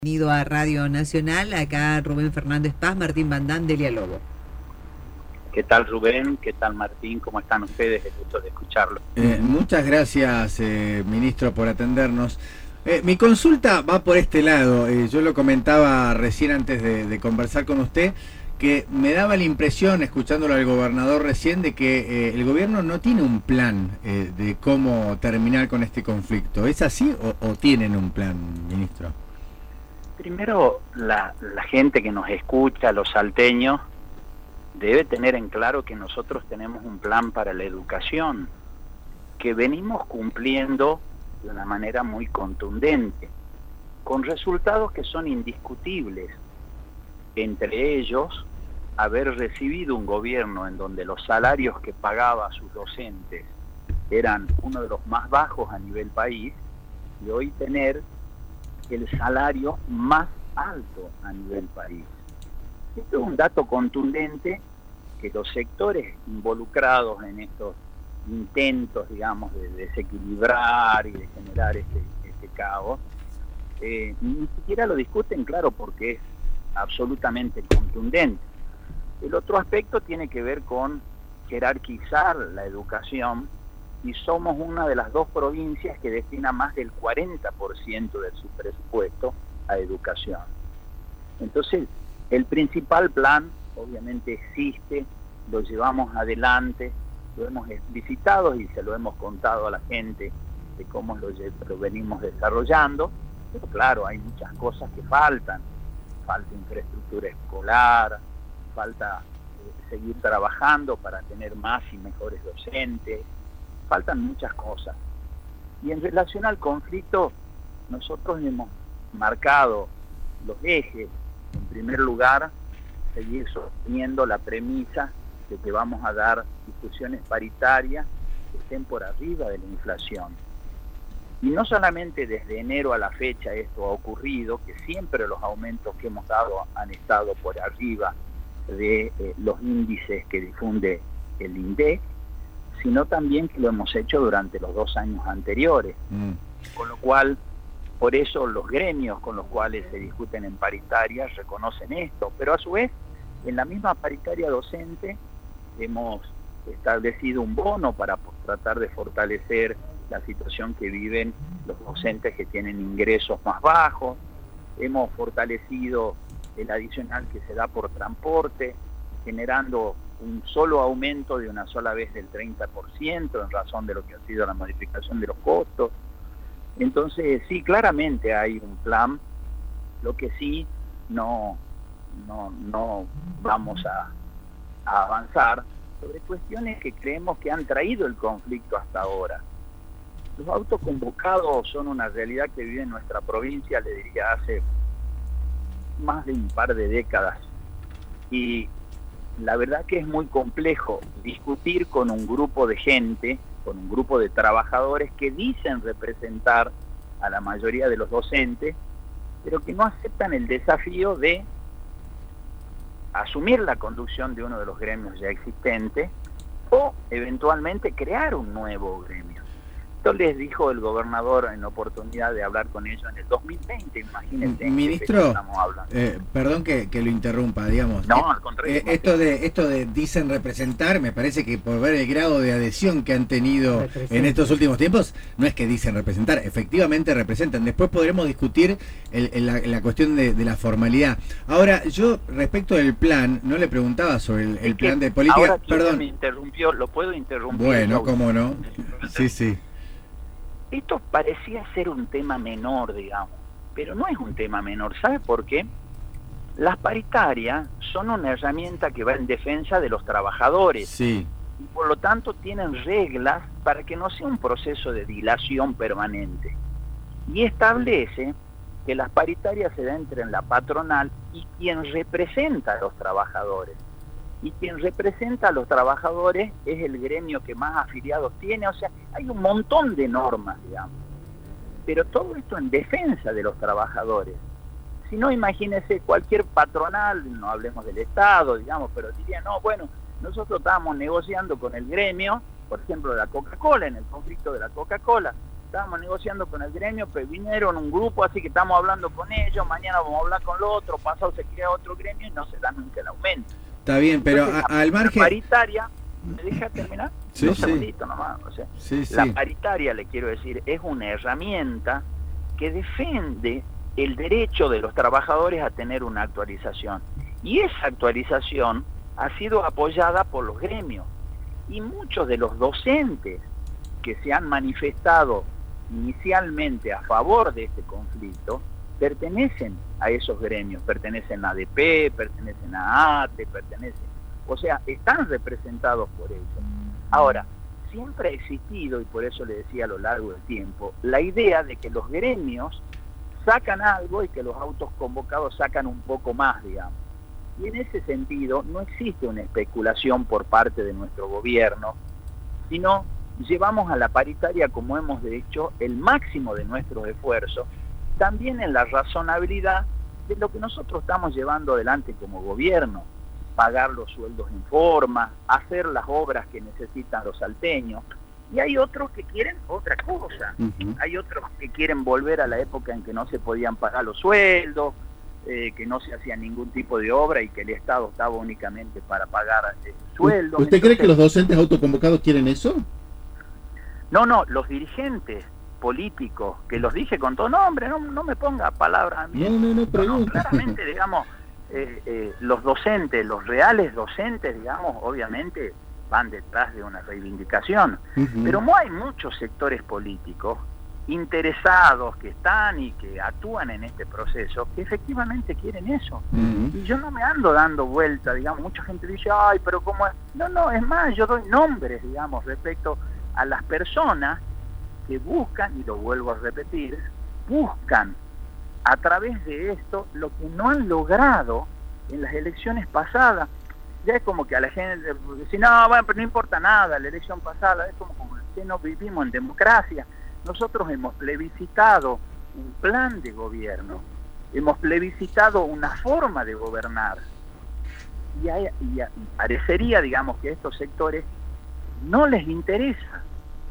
Bienvenido a Radio Nacional, acá Rubén Fernández Paz, Martín Bandán, Delia Lobo. ¿Qué tal Rubén? ¿Qué tal Martín? ¿Cómo están ustedes? El gusto de escucharlo. Muchas gracias, ministro, por atendernos. Mi consulta va por este lado. Yo lo comentaba recién antes de conversar con usted, que me daba la impresión, escuchándolo al gobernador recién, de que el gobierno no tiene un plan de cómo terminar con este conflicto. ¿Es así o tienen un plan, ministro? Primero, la gente que nos escucha, los salteños, debe tener en claro que nosotros tenemos un plan para la educación, que venimos cumpliendo de una manera muy contundente, con resultados que son indiscutibles. Entre ellos, haber recibido un gobierno en donde los salarios que pagaba a sus docentes eran uno de los más bajos a nivel país, y hoy tener el salario más alto a nivel país. Esto es un dato contundente que los sectores involucrados en estos intentos, digamos, de desequilibrar y de generar este caos, ni siquiera lo discuten, claro, porque es absolutamente contundente. El otro aspecto tiene que ver con jerarquizar la educación, y somos una de las dos provincias que destina más del 40% de su presupuesto a educación. Entonces, el principal plan obviamente existe, lo llevamos adelante, lo hemos explicitado y se lo hemos contado a la gente de cómo lo venimos desarrollando, pero claro, hay muchas cosas que falta infraestructura escolar, falta seguir trabajando para tener más y mejores docentes, faltan muchas cosas. Y en relación al conflicto, nosotros hemos marcado los ejes. En primer lugar, seguir sosteniendo la premisa de que vamos a dar discusiones paritarias que estén por arriba de la inflación. Y no solamente desde enero a la fecha esto ha ocurrido, que siempre los aumentos que hemos dado han estado por arriba de los índices que difunde el INDEC, sino también que lo hemos hecho durante los 2 años anteriores. Con lo cual, por eso los gremios con los cuales se discuten en paritarias reconocen esto, pero a su vez, en la misma paritaria docente hemos establecido un bono para tratar de fortalecer la situación que viven los docentes que tienen ingresos más bajos, hemos fortalecido el adicional que se da por transporte, generando un solo aumento de una sola vez del 30% en razón de lo que ha sido la modificación de los costos. Entonces, sí, claramente hay un plan, lo que sí no vamos a avanzar sobre cuestiones que creemos que han traído el conflicto hasta ahora. Los autoconvocados son una realidad que vive en nuestra provincia, le diría, hace más de un par de décadas, y la verdad que es muy complejo discutir con un grupo de gente, con un grupo de trabajadores que dicen representar a la mayoría de los docentes, pero que no aceptan el desafío de asumir la conducción de uno de los gremios ya existentes o eventualmente crear un nuevo gremio. Esto les dijo el gobernador en la oportunidad de hablar con ellos en el 2020, imagínense. Ministro, estamos hablando. Perdón que lo interrumpa, digamos. No, al contrario. Esto de dicen representar, me parece que por ver el grado de adhesión que han tenido en estos últimos tiempos, no es que dicen representar, efectivamente representan. Después podremos discutir la cuestión de la formalidad. Ahora, yo respecto del plan, no le preguntaba sobre el plan de política. Ahora perdón. Me interrumpió, ¿lo puedo interrumpir? Bueno, cómo no. Sí. Esto parecía ser un tema menor, digamos, pero no es un tema menor. ¿Sabe por qué? Las paritarias son una herramienta que va en defensa de los trabajadores. Sí. Y por lo tanto tienen reglas para que no sea un proceso de dilación permanente. Y establece que las paritarias se dan entre la patronal y quien representa a los trabajadores. Y quien representa a los trabajadores es el gremio que más afiliados tiene, o sea, hay un montón de normas, digamos. Pero todo esto en defensa de los trabajadores. Si no, imagínese cualquier patronal, no hablemos del Estado, digamos, pero diría, no, bueno, nosotros estábamos negociando con el gremio, por ejemplo, de la Coca-Cola, en el conflicto de la Coca-Cola, estábamos negociando con el gremio, pero vinieron un grupo, así que estamos hablando con ellos, mañana vamos a hablar con lo otro, pasado se crea otro gremio y no se da nunca el aumento. Está bien, pero Entonces, al margen... La paritaria, ¿me deja terminar? Sí, Un sí. segundito nomás, o sea, Sí, sí. la paritaria, le quiero decir, es una herramienta que defiende el derecho de los trabajadores a tener una actualización. Y esa actualización ha sido apoyada por los gremios. Y muchos de los docentes que se han manifestado inicialmente a favor de este conflicto pertenecen a esos gremios, pertenecen a ADP, pertenecen a ATE, o sea, están representados por ellos. Ahora, siempre ha existido, y por eso le decía a lo largo del tiempo, la idea de que los gremios sacan algo y que los autos convocados sacan un poco más, digamos. Y en ese sentido no existe una especulación por parte de nuestro gobierno, sino llevamos a la paritaria, como hemos hecho, el máximo de nuestros esfuerzos, también en la razonabilidad de lo que nosotros estamos llevando adelante como gobierno, pagar los sueldos en forma, hacer las obras que necesitan los salteños. Y hay otros que quieren otra cosa. Hay otros que quieren volver a la época en que no se podían pagar los sueldos, que no se hacía ningún tipo de obra y que el Estado estaba únicamente para pagar sueldos. ¿Usted cree que los docentes autoconvocados quieren eso? No, los dirigentes políticos, que los dije con todo nombre, no me ponga palabras a mí. No, pregunto. Claramente, digamos, los docentes, los reales docentes, digamos, obviamente van detrás de una reivindicación. Pero no hay muchos sectores políticos interesados que están y que actúan en este proceso que efectivamente quieren eso. Y yo no me ando dando vuelta, digamos, mucha gente dice, ay, pero ¿cómo es? No, es más, yo doy nombres, digamos, respecto a las personas que buscan, y lo vuelvo a repetir, buscan a través de esto lo que no han logrado en las elecciones pasadas. Ya es como que a la gente dice, no, bueno, pero no importa nada, la elección pasada, es como que no vivimos en democracia. Nosotros hemos plebiscitado un plan de gobierno, hemos plebiscitado una forma de gobernar, y parecería, digamos, que a estos sectores no les interesa,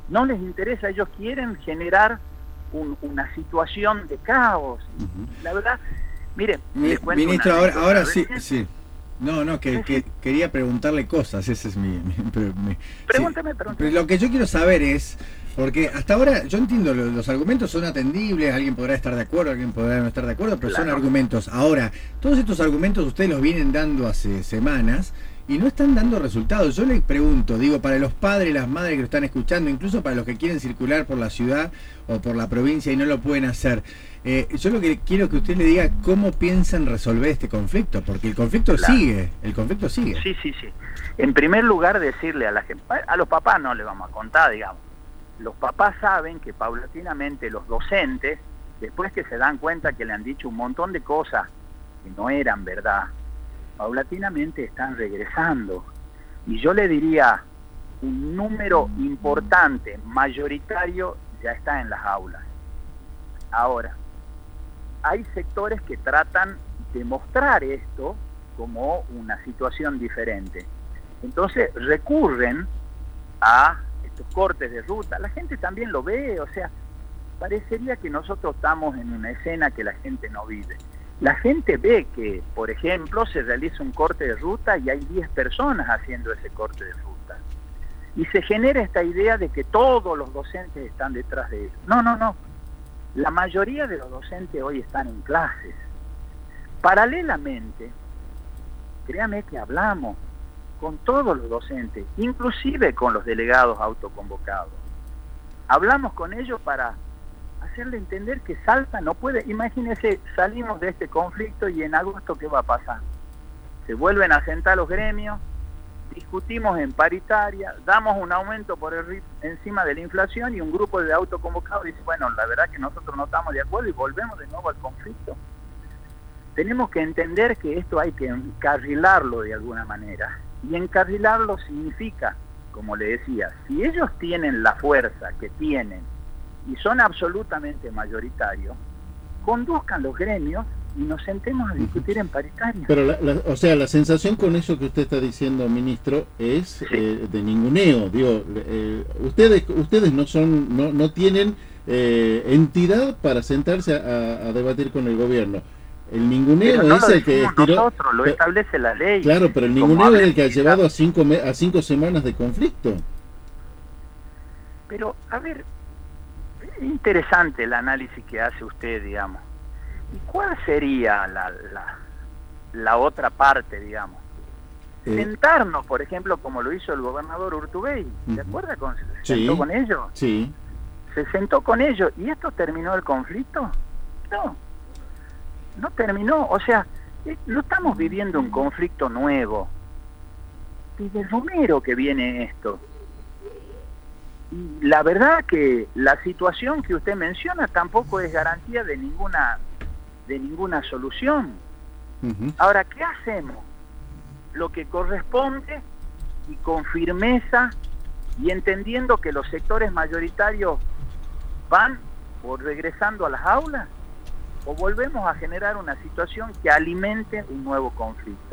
ellos quieren generar una situación de caos. La verdad, mire, les cuento ministro, una ahora anécdota. sí. No, que quería preguntarle cosas, ese es mi Pregúnteme. Pero lo que yo quiero saber es, porque hasta ahora yo entiendo, los argumentos son atendibles, alguien podrá estar de acuerdo, alguien podrá no estar de acuerdo, pero son argumentos. Ahora, todos estos argumentos ustedes los vienen dando hace semanas y no están dando resultados. Yo les pregunto, digo, para los padres, las madres que lo están escuchando, incluso para los que quieren circular por la ciudad o por la provincia y no lo pueden hacer, yo lo que quiero que usted le diga cómo piensan resolver este conflicto, porque el conflicto sigue. Sí. En primer lugar, decirle a la gente, a los papás no le vamos a contar, digamos. Los papás saben que paulatinamente los docentes, después que se dan cuenta que le han dicho un montón de cosas que no eran verdad, paulatinamente están regresando. Y yo le diría, un número importante, mayoritario, ya está en las aulas. Ahora, hay sectores que tratan de mostrar esto como una situación diferente. Entonces recurren a estos cortes de ruta. La gente también lo ve, o sea, parecería que nosotros estamos en una escena que la gente no vive. La gente ve que, por ejemplo, se realiza un corte de ruta y hay 10 personas haciendo ese corte de ruta. Y se genera esta idea de que todos los docentes están detrás de eso. No. La mayoría de los docentes hoy están en clases. Paralelamente, créame que hablamos con todos los docentes, inclusive con los delegados autoconvocados. Hablamos con ellos para hacerle entender que Salta no puede. Imagínense, salimos de este conflicto y en agosto, ¿qué va a pasar? Se vuelven a sentar los gremios, discutimos en paritaria, damos un aumento por encima de la inflación y un grupo de autoconvocados dice, bueno, la verdad que nosotros no estamos de acuerdo y volvemos de nuevo al conflicto. Tenemos que entender que esto hay que encarrilarlo de alguna manera. Y encarrilarlo significa, como le decía, si ellos tienen la fuerza que tienen y son absolutamente mayoritarios, conduzcan los gremios y nos sentemos a discutir en paritaria. Pero, o sea, la sensación con eso que usted está diciendo, ministro, es de ninguneo. Digo, ustedes no tienen entidad para sentarse a debatir con el gobierno. El ninguneo pero no es lo el que decimos nosotros, lo establece la ley. Claro, pero el ninguneo es el que ha llevado a 5 semanas de conflicto. Pero, a ver, es interesante el análisis que hace usted, digamos. ¿Y cuál sería la otra parte, digamos? Sentarnos, por ejemplo, como lo hizo el gobernador Urtubey. ¿Se acuerda? ¿Se sentó con ellos? Sí. Se sentó con ellos. ¿Y esto terminó el conflicto? No terminó. O sea, no estamos viviendo un conflicto nuevo. Desde Romero que viene esto. Y la verdad que la situación que usted menciona tampoco es garantía de ninguna solución. Ahora, ¿qué hacemos? Lo que corresponde, y con firmeza y entendiendo que los sectores mayoritarios van regresando a las aulas, o volvemos a generar una situación que alimente un nuevo conflicto.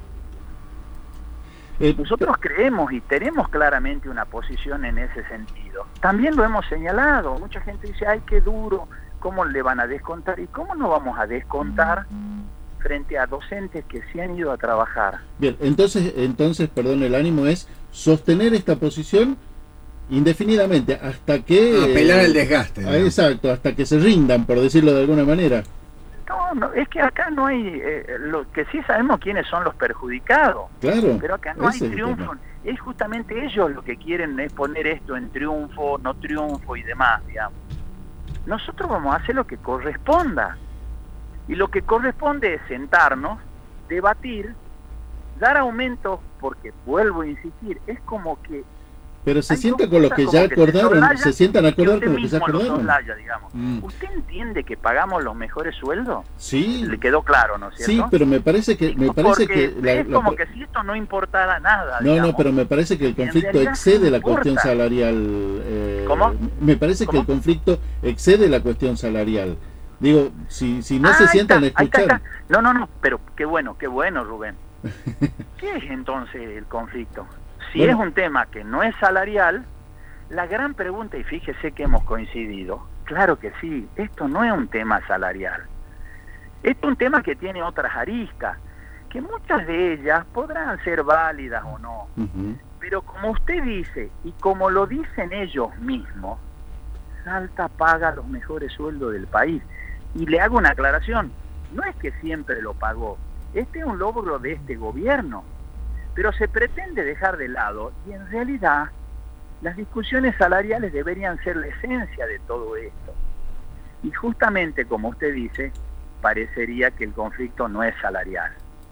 Nosotros creemos y tenemos claramente una posición en ese sentido. También lo hemos señalado. Mucha gente dice, ay, qué duro, ¿cómo le van a descontar? ¿Y cómo no vamos a descontar frente a docentes que se han ido a trabajar? Bien, entonces, perdón, el ánimo es sostener esta posición indefinidamente hasta que... apelar al desgaste. ¿No? Exacto, hasta que se rindan, por decirlo de alguna manera. No, es que acá no hay... lo que sí sabemos quiénes son los perjudicados. Claro. Pero acá no hay triunfo. Es justamente ellos lo que quieren es poner esto en triunfo, no triunfo y demás, digamos. Nosotros vamos a hacer lo que corresponda. Y lo que corresponde es sentarnos, debatir, dar aumentos, porque vuelvo a insistir, es como que... Pero se sienta con lo que ya acordaron, se sientan a acordar con lo que ya acordaron. Digamos. ¿Usted entiende que pagamos los mejores sueldos? Sí. Le quedó claro, ¿no es cierto? Sí, pero me parece que es como que si esto no importara nada. No, pero me parece que el conflicto excede la cuestión salarial. ¿Cómo? Me parece que el conflicto excede la cuestión salarial. Digo, si no se sientan a escuchar. No, pero qué bueno, Rubén. ¿Qué es entonces el conflicto? Si es un tema que no es salarial, la gran pregunta, y fíjese que hemos coincidido, claro que sí, esto no es un tema salarial. Esto es un tema que tiene otras aristas, que muchas de ellas podrán ser válidas o no. Pero como usted dice, y como lo dicen ellos mismos, Salta paga los mejores sueldos del país. Y le hago una aclaración, no es que siempre lo pagó, este es un logro de este gobierno. Pero se pretende dejar de lado, y en realidad las discusiones salariales deberían ser la esencia de todo esto. Y justamente, como usted dice, parecería que el conflicto no es salarial.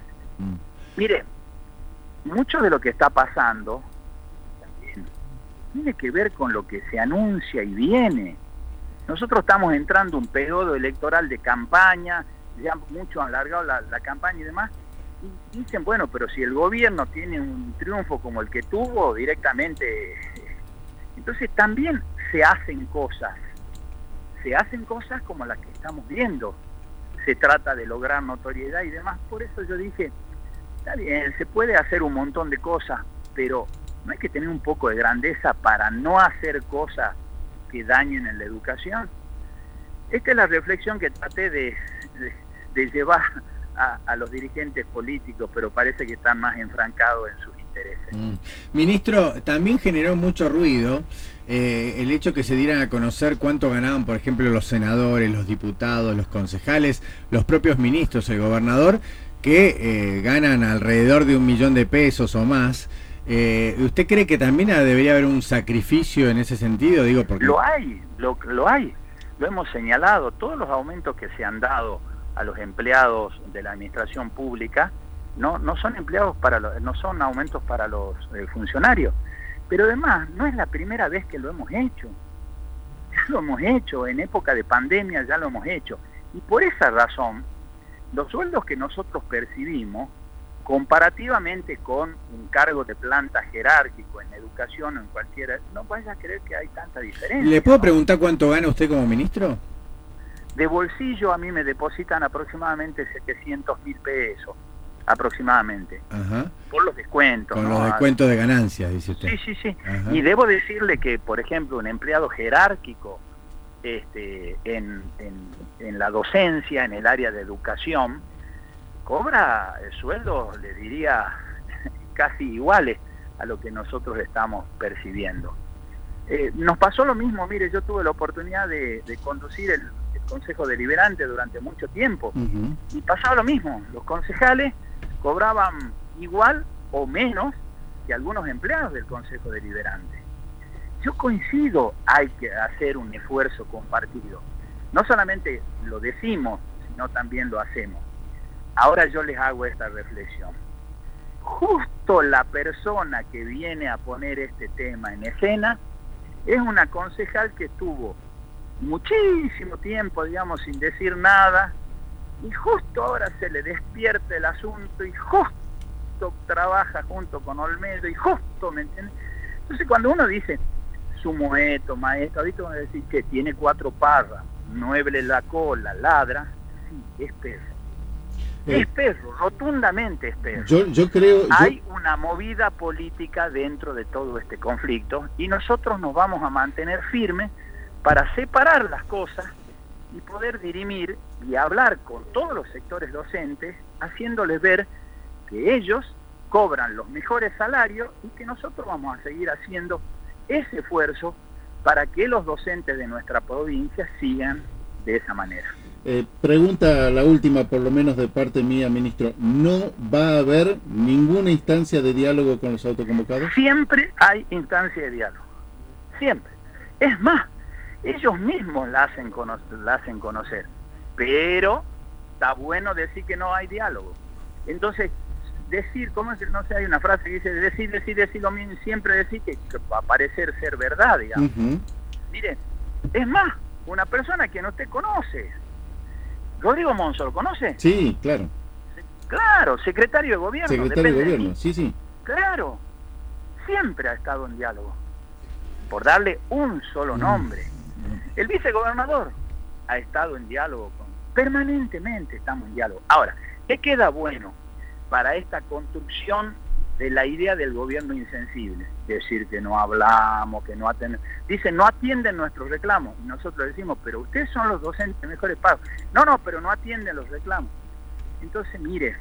Mire, mucho de lo que está pasando también tiene que ver con lo que se anuncia y viene. Nosotros estamos entrando un periodo electoral de campaña, ya mucho han alargado la campaña y demás, y dicen, bueno, pero si el gobierno tiene un triunfo como el que tuvo, directamente... Entonces también se hacen cosas como las que estamos viendo. Se trata de lograr notoriedad y demás. Por eso yo dije, está bien, se puede hacer un montón de cosas, pero no hay que tener un poco de grandeza para no hacer cosas que dañen en la educación. Esta es la reflexión que traté de llevar a los dirigentes políticos, pero parece que están más enfrancados en sus intereses. Ministro, también generó mucho ruido el hecho que se dieran a conocer cuánto ganaban, por ejemplo, los senadores, los diputados, los concejales, los propios ministros, el gobernador, que ganan alrededor de 1 millón de pesos o más. ¿Usted cree que también debería haber un sacrificio en ese sentido? Digo, porque lo hay, lo hemos señalado. Todos los aumentos que se han dado a los empleados de la administración pública no son no son aumentos para los funcionarios, pero además no es la primera vez que lo hemos hecho. Ya lo hemos hecho en época de pandemia, ya lo hemos hecho, y por esa razón los sueldos que nosotros percibimos comparativamente con un cargo de planta jerárquico en educación o en cualquiera, no vaya a creer que hay tanta diferencia. ¿Le puedo preguntar cuánto gana usted como ministro? De bolsillo a mí me depositan aproximadamente 700.000 pesos, aproximadamente, Ajá. por los descuentos. Con ¿no? los descuentos de ganancias, dice usted. Sí. Ajá. Y debo decirle que, por ejemplo, un empleado jerárquico en la docencia, en el área de educación, cobra sueldos, le diría, casi iguales a lo que nosotros estamos percibiendo. Nos pasó lo mismo, mire, yo tuve la oportunidad de conducir el Consejo Deliberante durante mucho tiempo, Uh-huh. y pasaba lo mismo, los concejales cobraban igual o menos que algunos empleados del Consejo Deliberante. Yo coincido, hay que hacer un esfuerzo compartido. No solamente lo decimos, sino también lo hacemos. Ahora yo les hago esta reflexión. Justo la persona que viene a poner este tema en escena es una concejal que estuvo muchísimo tiempo, digamos, sin decir nada, y justo ahora se le despierta el asunto y justo trabaja junto con Olmedo y justo, ¿me entiendes? Entonces cuando uno dice sumo esto, maestro, ahorita van a decir que tiene 4 parras, mueve la cola, ladra, sí, es perro. Es perro, rotundamente es perro. Yo creo... Hay una movida política dentro de todo este conflicto y nosotros nos vamos a mantener firmes para separar las cosas y poder dirimir y hablar con todos los sectores docentes, haciéndoles ver que ellos cobran los mejores salarios y que nosotros vamos a seguir haciendo ese esfuerzo para que los docentes de nuestra provincia sigan de esa manera. Pregunta la última, por lo menos de parte mía, ministro. ¿No va a haber ninguna instancia de diálogo con los autoconvocados? Siempre hay instancia de diálogo, siempre. Es más, ellos mismos la hacen conocer, pero está bueno decir que no hay diálogo. Entonces, decir, ¿cómo es? No sé, hay una frase que dice, decir lo mismo, siempre decir que va a parecer ser verdad, digamos. Uh-huh. Mire, es más, una persona que no te conoce. Rodrigo Monzó, ¿lo conoce? Sí, claro. Claro, secretario de gobierno. Secretario de depende gobierno, mí. sí. Claro, siempre ha estado en diálogo, por darle un solo nombre. El vicegobernador ha estado en diálogo permanentemente estamos en diálogo. Ahora, ¿qué queda bueno para esta construcción de la idea del gobierno insensible? Decir que no hablamos, que no atienden. Dicen, no atienden nuestros reclamos. Y nosotros decimos, pero ustedes son los docentes mejores pagos. No, pero no atienden los reclamos. Entonces, mire,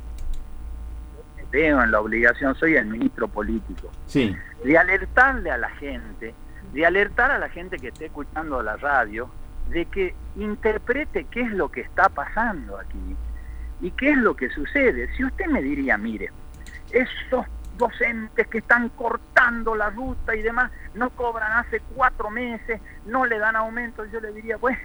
me veo en la obligación, soy el ministro político, Sí. de alertarle a la gente, de alertar a la gente que esté escuchando la radio, de que interprete qué es lo que está pasando aquí y qué es lo que sucede. Si usted me diría, mire, esos docentes que están cortando la ruta y demás, no cobran hace 4 meses, no le dan aumento, yo le diría, pues,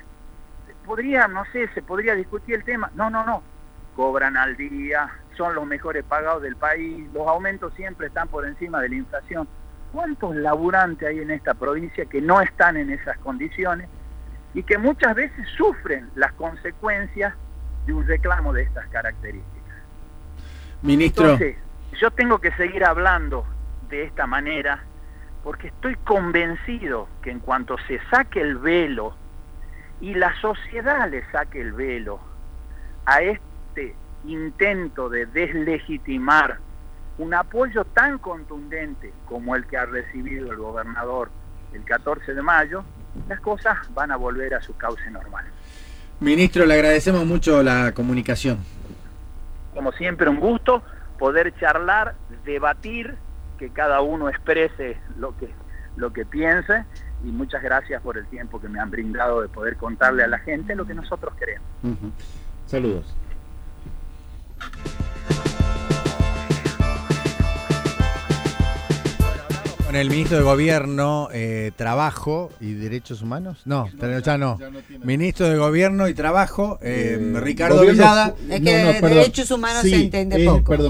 se podría discutir el tema. No, cobran al día, son los mejores pagados del país, los aumentos siempre están por encima de la inflación. ¿Cuántos laburantes hay en esta provincia que no están en esas condiciones y que muchas veces sufren las consecuencias de un reclamo de estas características? Ministro. Entonces, yo tengo que seguir hablando de esta manera porque estoy convencido que en cuanto se saque el velo y la sociedad le saque el velo a este intento de deslegitimar un apoyo tan contundente como el que ha recibido el gobernador el 14 de mayo, las cosas van a volver a su cauce normal. Ministro, le agradecemos mucho la comunicación. Como siempre, un gusto poder charlar, debatir, que cada uno exprese lo que piense, y muchas gracias por el tiempo que me han brindado de poder contarle a la gente lo que nosotros queremos. Uh-huh. Saludos. Con el ministro de Gobierno, Trabajo y Derechos Humanos. No, ya no. Ministro de Gobierno y Trabajo, Ricardo Gobierno, Villada. Es que perdón. derechos humanos se entiende poco. Perdón.